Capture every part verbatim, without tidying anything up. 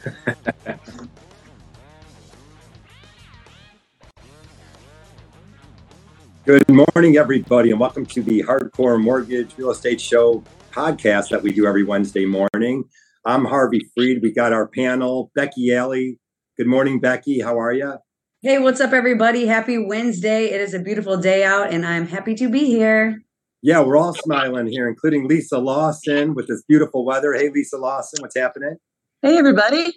Good morning, everybody, and welcome to the Hardcore Mortgage Real Estate Show podcast that we do every Wednesday morning. I'm Harvey Freed. We got our panel, Becky Alley. Good morning, Becky. How are you? Hey, what's up, everybody? Happy Wednesday. It is a beautiful day out, and I'm happy to be here. Yeah, we're all smiling here, including Lisa Lawson with this beautiful weather. Hey, Lisa Lawson, what's happening? Hey, everybody.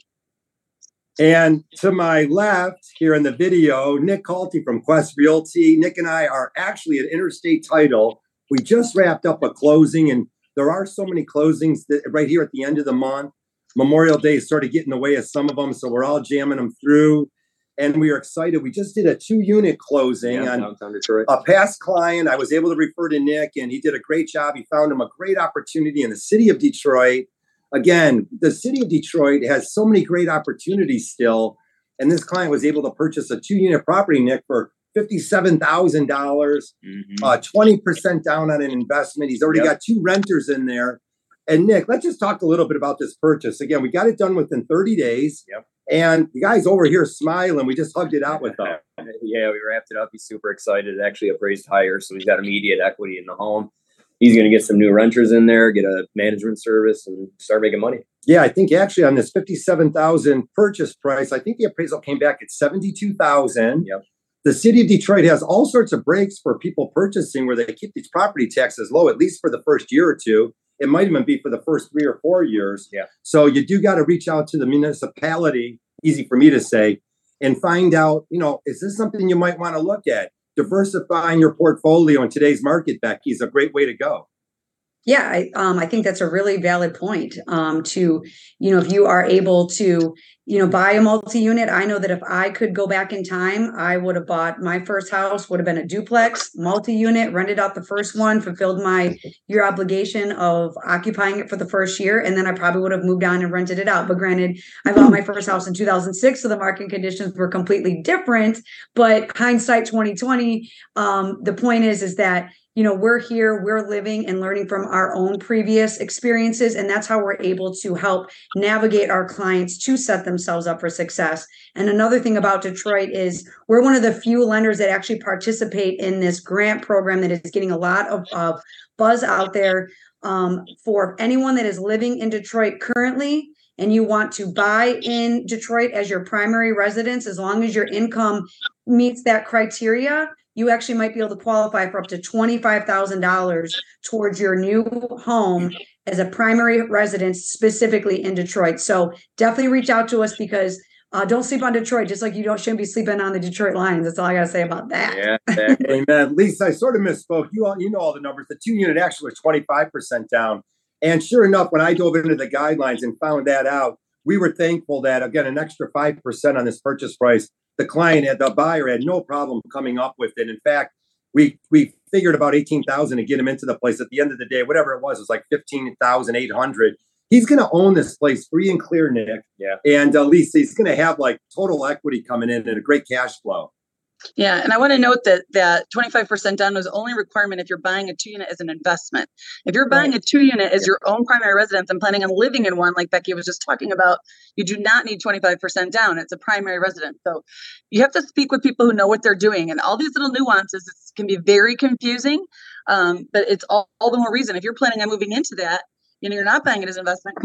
And to my left here in the video, Nick Calty from Quest Realty. Nick and I are actually at Interstate Title. We just wrapped up a closing, and there are so many closings that right here at the end of the month. Memorial Day is sort of getting in the way of some of them, so we're all jamming them through. And we are excited. We just did a two-unit closing yeah, on downtown Detroit. A past client. I was able to refer to Nick, and he did a great job. He found him a great opportunity in the city of Detroit. Again, the city of Detroit has so many great opportunities still. And this client was able to purchase a two-unit property, Nick, for fifty-seven thousand dollars, mm-hmm. uh, twenty percent down on an investment. He's already yep. got two renters in there. And Nick, let's just talk a little bit about this purchase. Again, we got it done within thirty days. Yep. And the guy's over here smiling. We just hugged it out with him. Yeah, we wrapped it up. He's super excited. It actually appraised higher, so he's got immediate equity in the home. He's going to get some new renters in there, get a management service, and start making money. Yeah, I think actually on this fifty-seven thousand dollars purchase price, I think the appraisal came back at seventy-two thousand dollars. Yep. The city of Detroit has all sorts of breaks for people purchasing where they keep these property taxes low, at least for the first year or two. It might even be for the first three or four years. Yeah. So you do got to reach out to the municipality, easy for me to say, and find out, you know, is this something you might want to look at? Diversifying your portfolio in today's market, Becky, is a great way to go. Yeah, I, um, I think that's a really valid point um, to, you know, if you are able to, you know, buy a multi-unit. I know that if I could go back in time, I would have bought my first house, would have been a duplex, multi-unit, rented out the first one, fulfilled my year obligation of occupying it for the first year. And then I probably would have moved on and rented it out. But granted, I bought my first house in two thousand six, so the market conditions were completely different. But hindsight twenty twenty, um, the point is, is that you know, we're here, we're living and learning from our own previous experiences. And that's how we're able to help navigate our clients to set themselves up for success. And another thing about Detroit is we're one of the few lenders that actually participate in this grant program that is getting a lot of, of buzz out there um, for anyone that is living in Detroit currently. And you want to buy in Detroit as your primary residence, as long as your income meets that criteria, you actually might be able to qualify for up to twenty-five thousand dollars towards your new home as a primary residence, specifically in Detroit. So definitely reach out to us, because uh, don't sleep on Detroit, just like you don't shouldn't be sleeping on the Detroit Lions. That's all I got to say about that. Yeah, exactly. Amen. Lisa, I sort of misspoke. You all, you know all the numbers. The two unit actually was twenty-five percent down. And sure enough, when I dove into the guidelines and found that out, we were thankful that, again, an extra five percent on this purchase price, the client had, the buyer had no problem coming up with it. In fact, we we figured about eighteen thousand to get him into the place. At the end of the day, whatever it was, it was like fifteen thousand eight hundred. He's going to own this place free and clear, Nick. Yeah. And uh, Lisa, he's going to have like total equity coming in and a great cash flow. Yeah, and I want to note that that twenty-five percent down is only a requirement if you're buying a two-unit as an investment. If you're buying right. a two-unit as your own primary residence and planning on living in one, like Becky was just talking about, you do not need twenty-five percent down. It's a primary residence. So you have to speak with people who know what they're doing. And all these little nuances can be very confusing, um, but it's all, all the more reason. If you're planning on moving into that, you know, you're not buying it as an investment.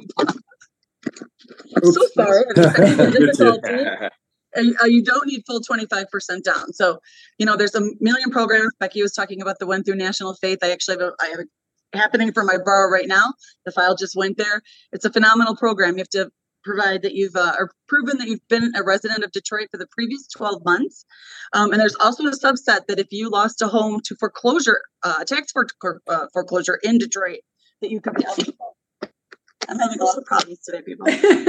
I'm Oops. so sorry. I'm And uh, you don't need full twenty-five percent down. So, you know, there's a million programs. Becky was talking about the one through National Faith. I actually have, a, I have it happening for my borough right now. The file just went there. It's a phenomenal program. You have to provide that you've uh, or proven that you've been a resident of Detroit for the previous twelve months. Um, and there's also a subset that if you lost a home to foreclosure, uh, tax for, uh, foreclosure in Detroit, that you could be eligible. I'm having a lot of problems today, people.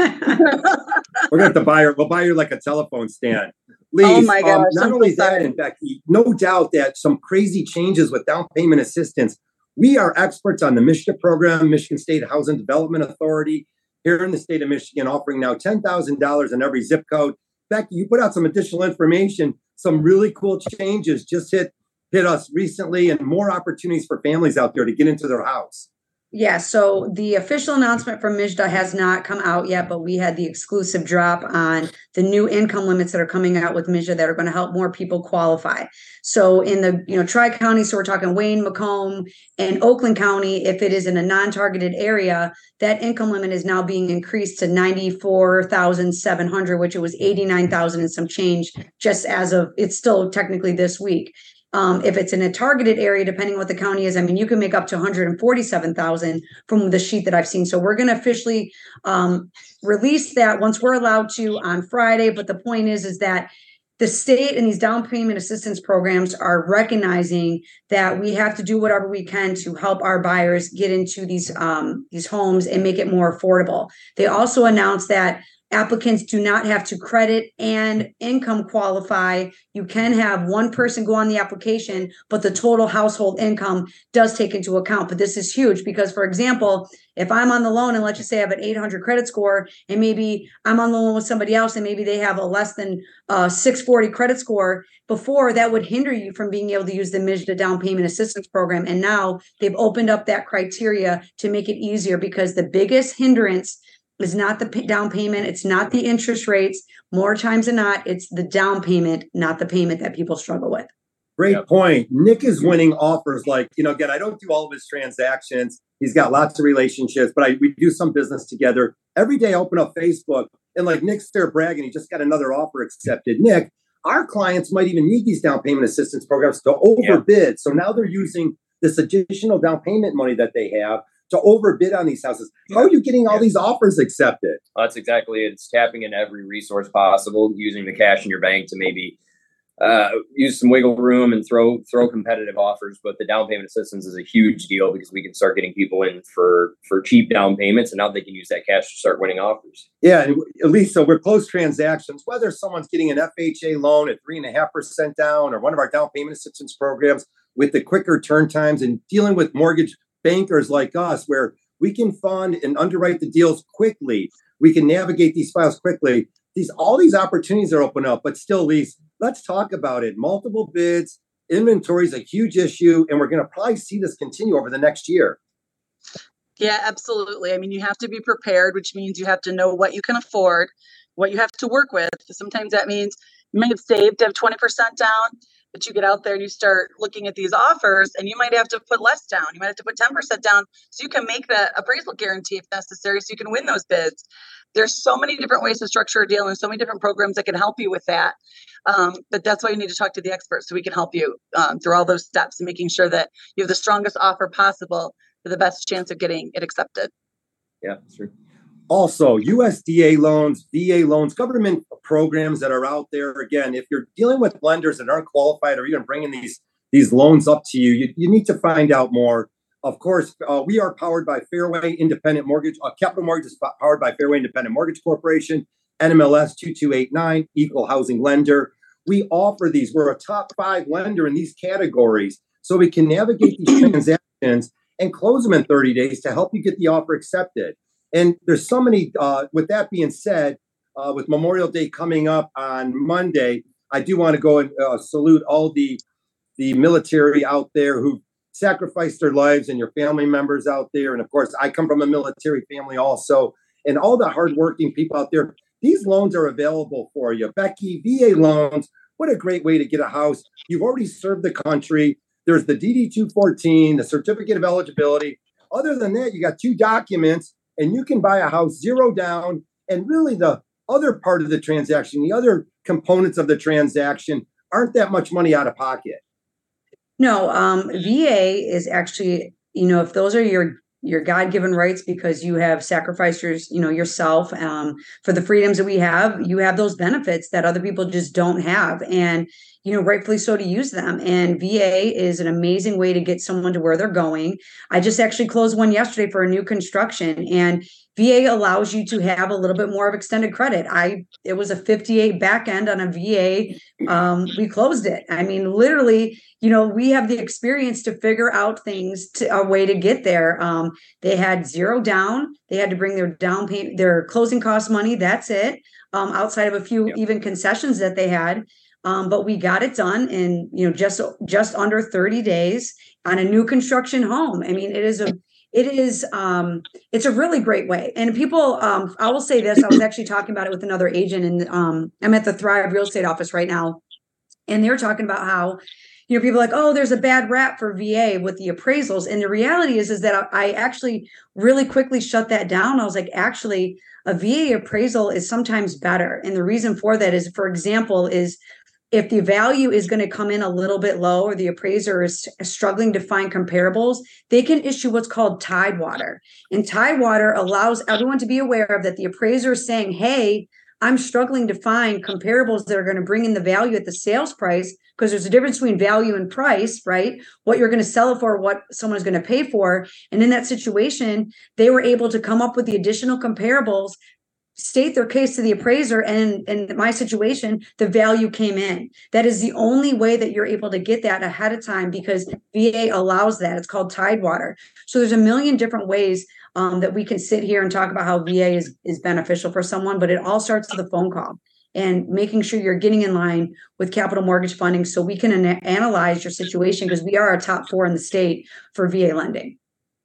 We're going to have to buy her. We'll buy her like a telephone stand. Lise, oh my gosh! Um, not I'm only so that, in fact, no doubt that some crazy changes with down payment assistance. We are experts on the Michigan program, Michigan State Housing Development Authority, here in the state of Michigan, offering now ten thousand dollars in every zip code. Becky, you put out some additional information. Some really cool changes just hit hit us recently, and more opportunities for families out there to get into their house. Yeah, so the official announcement from M S H D A has not come out yet, but we had the exclusive drop on the new income limits that are coming out with M S H D A that are going to help more people qualify. So in the, you know, Tri-County, so we're talking Wayne, Macomb, and Oakland County, if it is in a non-targeted area, that income limit is now being increased to ninety-four thousand seven hundred, which it was eighty-nine thousand and some change just as of, it's still technically this week. Um, if it's in a targeted area, depending on what the county is, I mean, you can make up to one hundred forty-seven thousand from the sheet that I've seen. So we're going to officially um, release that once we're allowed to on Friday. But the point is, is that the state and these down payment assistance programs are recognizing that we have to do whatever we can to help our buyers get into these um, these homes and make it more affordable. They also announced that applicants do not have to credit and income qualify. You can have one person go on the application, but the total household income does take into account. But this is huge because, for example, if I'm on the loan and let's just say I have an eight hundred credit score and maybe I'm on the loan with somebody else and maybe they have a less than uh, six forty credit score, before that would hinder you from being able to use the M S H D A down payment assistance program. And now they've opened up that criteria to make it easier because the biggest hindrance is not the down payment. It's not the interest rates. More times than not, it's the down payment, not the payment that people struggle with. Great Yep. point. Nick is winning offers like, you know, again, I don't do all of his transactions. He's got lots of relationships, but I, we do some business together. Every day I open up Facebook and like Nick's there bragging, he just got another offer accepted. Nick, our clients might even need these down payment assistance programs to overbid. So now they're using this additional down payment money that they have to overbid on these houses. How are you getting all Yeah. these offers accepted? That's exactly it. It's tapping in every resource possible, using the cash in your bank to maybe uh, use some wiggle room and throw throw competitive offers. But the down payment assistance is a huge deal because we can start getting people in for for cheap down payments, and now they can use that cash to start winning offers. Yeah, and at least so we're closed transactions, whether someone's getting an F H A loan at three and a half percent down or one of our down payment assistance programs with the quicker turn times and dealing with mortgage bankers like us, where we can fund and underwrite the deals quickly. We can navigate these files quickly. These all these opportunities are open up, but still, Lise, let's talk about it. Multiple bids, inventory is a huge issue, and we're going to probably see this continue over the next year. Yeah, absolutely. I mean, you have to be prepared, which means you have to know what you can afford, what you have to work with. Sometimes that means you may have saved to have twenty percent down, but you get out there and you start looking at these offers and you might have to put less down. You might have to put ten percent down so you can make that appraisal guarantee if necessary, so you can win those bids. There's so many different ways to structure a deal and so many different programs that can help you with that. Um, but that's why you need to talk to the experts so we can help you um, through all those steps and making sure that you have the strongest offer possible for the best chance of getting it accepted. Yeah, that's true. Also, U S D A loans, V A loans, government programs that are out there. Again, if you're dealing with lenders that aren't qualified or even bringing these, these loans up to you, you, you need to find out more. Of course, uh, we are powered by Fairway Independent Mortgage. Uh, Capital Mortgage is powered by Fairway Independent Mortgage Corporation, N M L S two two eight nine, Equal Housing Lender. We offer these. We're a top five lender in these categories, so we can navigate these transactions and close them in thirty days to help you get the offer accepted. And there's so many, uh, with that being said, uh, with Memorial Day coming up on Monday, I do want to go and uh, salute all the, the military out there who sacrificed their lives and your family members out there. And of course, I come from a military family also, and all the hardworking people out there. These loans are available for you. Becky, V A loans, what a great way to get a house. You've already served the country. There's the D D two fourteen, the certificate of eligibility. Other than that, you got two documents and you can buy a house zero down. And really the other part of the transaction, the other components of the transaction aren't that much money out of pocket. No, um, V A is actually, you know, if those are your your God-given rights because you have sacrificed your, you know, yourself um, for the freedoms that we have, you have those benefits that other people just don't have. And, you know, rightfully so to use them. And V A is an amazing way to get someone to where they're going. I just actually closed one yesterday for a new construction, and V A allows you to have a little bit more of extended credit. I it was a fifty-eight back end on a V A. Um, we closed it. I mean, literally, you know, we have the experience to figure out things to a way to get there. Um, they had zero down. They had to bring their down payment, their closing cost money. That's it. Um, outside of a few Yep. even concessions that they had. Um, but we got it done in, you know, just just under thirty days on a new construction home. I mean, it is a It is, um, it's a really great way. And people, um, I will say this, I was actually talking about it with another agent, and um, I'm at the Thrive Real Estate office right now. And they're talking about how, you know, people are like, oh, there's a bad rap for V A with the appraisals. And the reality is, is that I actually really quickly shut that down. I was like, actually, a V A appraisal is sometimes better. And the reason for that is, for example, is if the value is going to come in a little bit low, or the appraiser is struggling to find comparables, they can issue what's called Tidewater. And Tidewater allows everyone to be aware of that the appraiser is saying, hey, I'm struggling to find comparables that are going to bring in the value at the sales price, because there's a difference between value and price, right? What you're going to sell it for, what someone is going to pay for. And in that situation, they were able to come up with the additional comparables, state their case to the appraiser, and in my situation, the value came in. That is the only way that you're able to get that ahead of time, because V A allows that. It's called Tidewater. So there's a million different ways um, that we can sit here and talk about how V A is, is beneficial for someone, but it all starts with a phone call and making sure you're getting in line with Capital Mortgage Funding so we can an- analyze your situation, because we are a top four in the state for V A lending.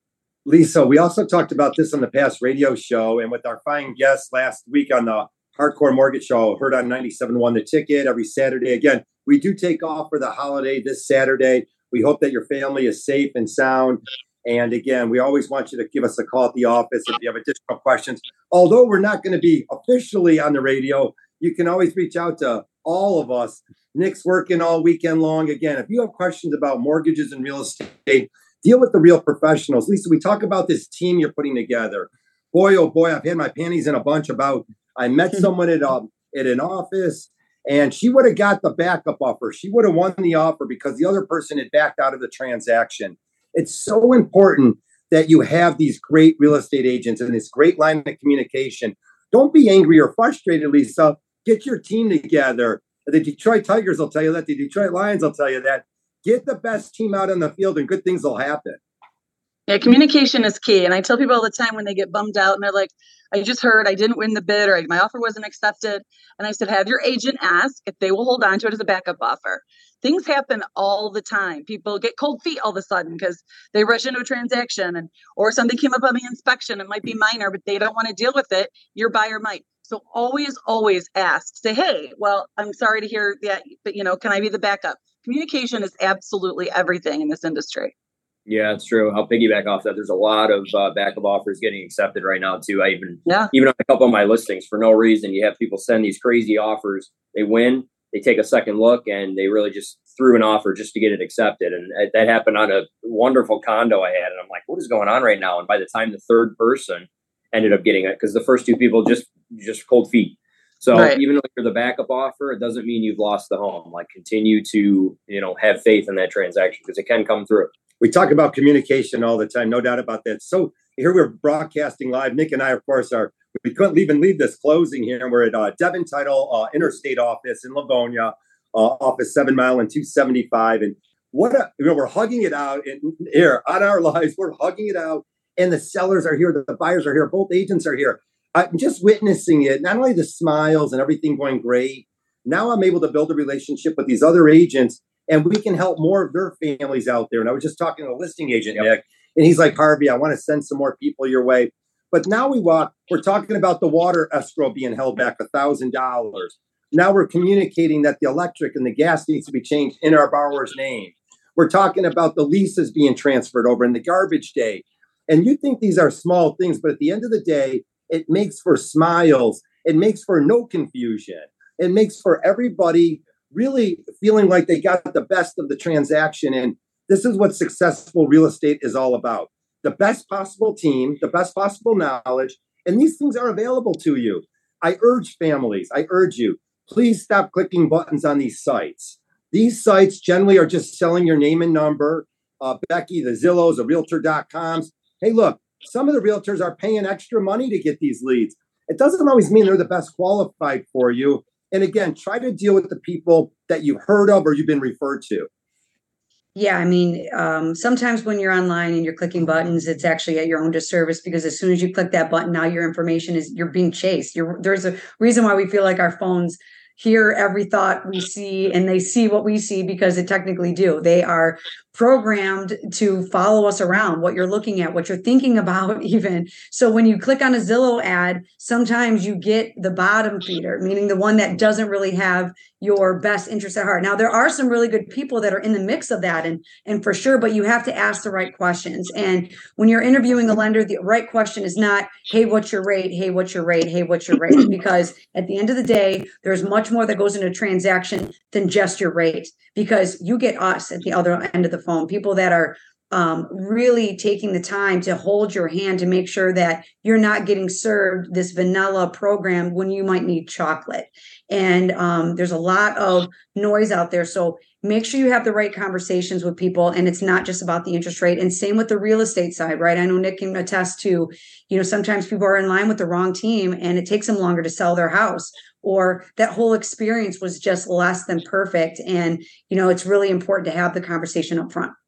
Lisa, we also talked about this on the past radio show and with our fine guest last week on the Hardcore Mortgage Show, heard on ninety-seven point one The Ticket every Saturday. Again, we do take off for the holiday this Saturday. We hope that your family is safe and sound. And again, we always want you to give us a call at the office if you have additional questions. Although we're not going to be officially on the radio, you can always reach out to all of us. Nick's working all weekend long. Again, if you have questions about mortgages and real estate, deal with the real professionals. Lisa, we talk about this team you're putting together. Boy, oh boy, I've had my panties in a bunch about, I met someone at, um, at an office, and she would have got the backup offer. She would have won the offer because the other person had backed out of the transaction. It's so important that you have these great real estate agents and this great line of communication. Don't be angry or frustrated, Lisa. Get your team together. The Detroit Tigers will tell you that. The Detroit Lions will tell you that. Get the best team out on the field and good things will happen. Yeah, communication is key. And I tell people all the time when they get bummed out and they're like, I just heard I didn't win the bid, or my offer wasn't accepted. And I said, have your agent ask if they will hold on to it as a backup offer. Things happen all the time. People get cold feet all of a sudden because they rush into a transaction, and or something came up on the inspection. It might be minor, but they don't want to deal with it. Your buyer might. So always, always ask. Say, hey, well, I'm sorry to hear that, but you know, can I be the backup? Communication is absolutely everything in this industry. Yeah, it's true. I'll piggyback off that. There's a lot of uh, backup offers getting accepted right now too. I even, yeah. even on a couple of my listings for no reason, you have people send these crazy offers. They win, they take a second look, and they really just threw an offer just to get it accepted. And that happened on a wonderful condo I had. And I'm like, what is going on right now? And by the time the third person ended up getting it, because the first two people just just cold feet. So right. Even though you're the backup offer, it doesn't mean you've lost the home. Like, continue to, you know, have faith in that transaction, because it can come through. We talk about communication all the time, no doubt about that. So here we're broadcasting live. Nick and I, of course, are, we couldn't even leave this closing here. We're at uh, Devon Title uh, Interstate office in Livonia, uh, office seven mile and two seventy-five. And what, a, you know, we're hugging it out in, here on our lives. We're hugging it out. And the sellers are here. The buyers are here. Both agents are here. I'm just witnessing it. Not only the smiles and everything going great. Now I'm able to build a relationship with these other agents, and we can help more of their families out there. And I was just talking to a listing agent, yep. Nick, and he's like, Harvey, I want to send some more people your way. But now we walk, we're talking about the water escrow being held back one thousand dollars. Now we're communicating that the electric and the gas needs to be changed in our borrower's name. We're talking about the leases being transferred over in the garbage day. And you think these are small things, but at the end of the day, it makes for smiles. It makes for no confusion. It makes for everybody really feeling like they got the best of the transaction. And this is what successful real estate is all about. The best possible team, the best possible knowledge, and these things are available to you. I urge families, I urge you, please stop clicking buttons on these sites. These sites generally are just selling your name and number. Uh, Becky, the Zillows, the Realtor dot coms. Hey, look, some of the realtors are paying extra money to get these leads. It doesn't always mean they're the best qualified for you. And again, try to deal with the people that you've heard of or you've been referred to. Yeah, I mean, um, sometimes when you're online and you're clicking buttons, it's actually at your own disservice, because as soon as you click that button, now your information is, you're being chased. You're, there's a reason why we feel like our phones hear every thought we see, and they see what we see, because they technically do. They are programmed to follow us around, what you're looking at, what you're thinking about even. So when you click on a Zillow ad, sometimes you get the bottom feeder, meaning the one that doesn't really have your best interest at heart. Now, there are some really good people that are in the mix of that, and, and for sure, but you have to ask the right questions. And when you're interviewing a lender, the right question is not, hey, what's your rate? Hey, what's your rate? Hey, what's your rate? Because at the end of the day, there's much more that goes into a transaction than just your rate, because you get us at the other end of the phone, people that are um, really taking the time to hold your hand to make sure that you're not getting served this vanilla program when you might need chocolate. And um, there's a lot of noise out there. So make sure you have the right conversations with people, and it's not just about the interest rate. And same with the real estate side, right? I know Nick can attest to, you know, sometimes people are in line with the wrong team and it takes them longer to sell their house, or that whole experience was just less than perfect. And, you know, it's really important to have the conversation up front.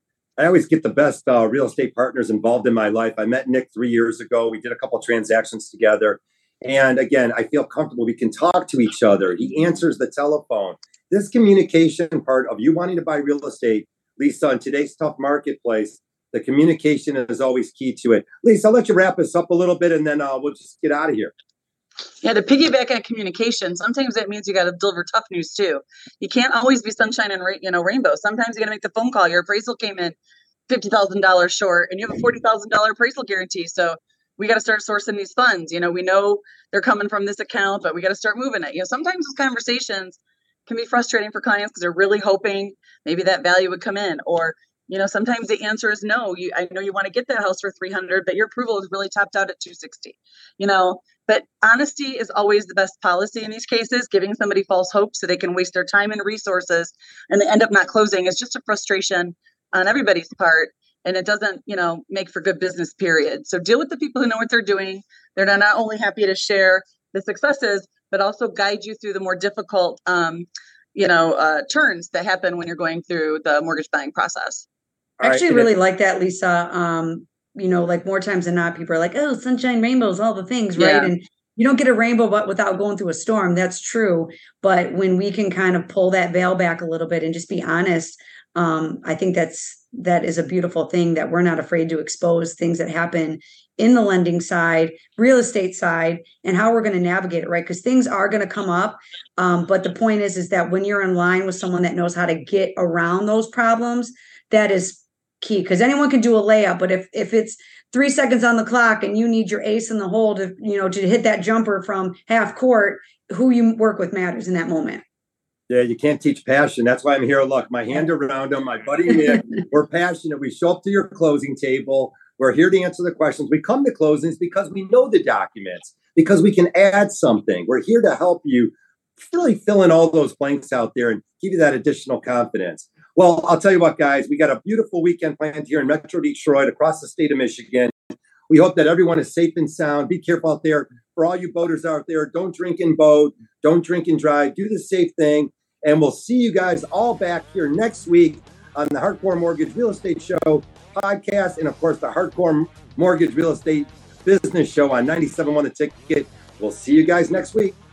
I always get the best uh, real estate partners involved in my life. I met Nick three years ago. We did a couple transactions together. And again, I feel comfortable. We can talk to each other. He answers the telephone. This communication part of you wanting to buy real estate, Lisa, in today's tough marketplace, the communication is always key to it. Lisa, I'll let you wrap us up a little bit and then uh, we'll just get out of here. Yeah, to piggyback on communication, sometimes that means you got to deliver tough news too. You can't always be sunshine and you know rainbow. Sometimes you got to make the phone call. Your appraisal came in fifty thousand dollars short, and you have a forty thousand dollars appraisal guarantee. So we got to start sourcing these funds. You know, we know they're coming from this account, but we got to start moving it. You know, sometimes those conversations can be frustrating for clients because they're really hoping maybe that value would come in, or you know, sometimes the answer is no. You, I know you want to get that house for three hundred, but your approval is really topped out at two sixty. You know, but honesty is always the best policy in these cases. Giving somebody false hope so they can waste their time and resources and they end up not closing is just a frustration on everybody's part, and it doesn't, you know, make for good business. Period. So deal with the people who know what they're doing. They're not only happy to share the successes, but also guide you through the more difficult, um, you know, uh, turns that happen when you're going through the mortgage buying process. I actually really like that, Lisa. Um, you know, like more times than not, people are like, oh, sunshine, rainbows, all the things, right? Yeah. And you don't get a rainbow but without going through a storm. That's true. But when we can kind of pull that veil back a little bit and just be honest, um, I think that's that is a beautiful thing, that we're not afraid to expose things that happen in the lending side, real estate side, and how we're going to navigate it, right? Because things are going to come up. Um, but the point is, is that when you're in line with someone that knows how to get around those problems, that is key, because anyone can do a layup, but if if it's three seconds on the clock and you need your ace in the hole to, you know, to hit that jumper from half court, who you work with matters in that moment. Yeah, you can't teach passion. That's why I'm here. Look, my hand around him, my buddy Nick. We're passionate. We show up to your closing table. We're here to answer the questions. We come to closings because we know the documents, because we can add something. We're here to help you really fill in all those blanks out there and give you that additional confidence. Well, I'll tell you what, guys, we got a beautiful weekend planned here in Metro Detroit, across the state of Michigan. We hope that everyone is safe and sound. Be careful out there. For all you boaters out there, don't drink and boat. Don't drink and drive. Do the safe thing. And we'll see you guys all back here next week on the Hardcore Mortgage Real Estate Show podcast. And, of course, the Hardcore Mortgage Real Estate Business Show on ninety-seven point one The Ticket. We'll see you guys next week.